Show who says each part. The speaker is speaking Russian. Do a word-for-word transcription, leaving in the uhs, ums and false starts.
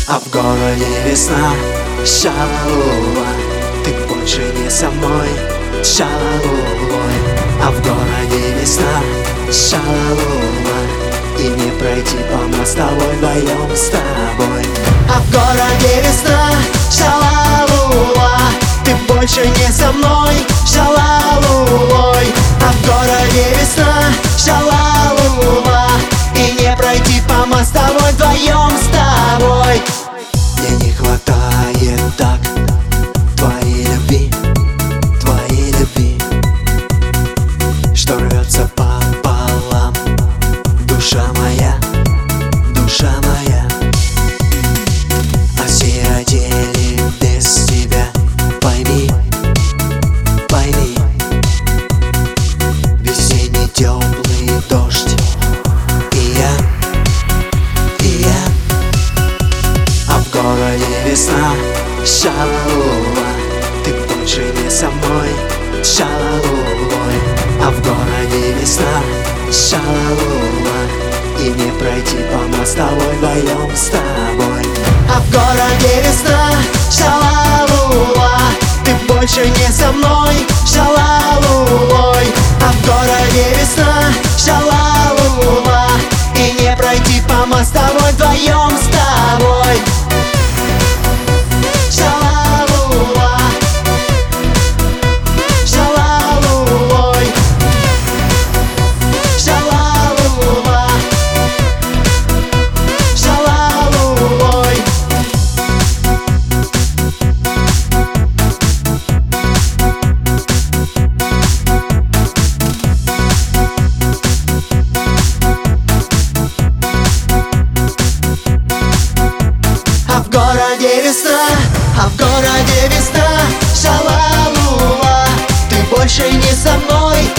Speaker 1: А в городе весна, шалалула, ты больше не со мной, шалалулой. А в городе весна, шалалула, и не пройти по мостовой вдвоем с тобой. А в городе весна, шалалула, ты больше не со мной, шалалулой. А в городе весна, шалалула, и не пройти по мостовой вдвоем с тобой. Мне не хватает так твоей любви, твоей любви, что рвется пополам душа моя, душа моя. Осиротели без тебя, пойми, пойми. Весенний теплый дождь, и я, и я. А в городе весна, шалалула, ты больше не со мной, шалалулой. А в городе весна, шалалула, и не пройти по мостовой вдвоем с тобой. А в городе весна, шалалула, ты больше не со мной, шалалулой. А в городе весна, шалалула, и не пройти по мостовой вдвоем с тобой. Шалалула, шалалулой, шалалула, шалалулой. А в городе весна, а в городе весна, шалалула, ты больше не со мной,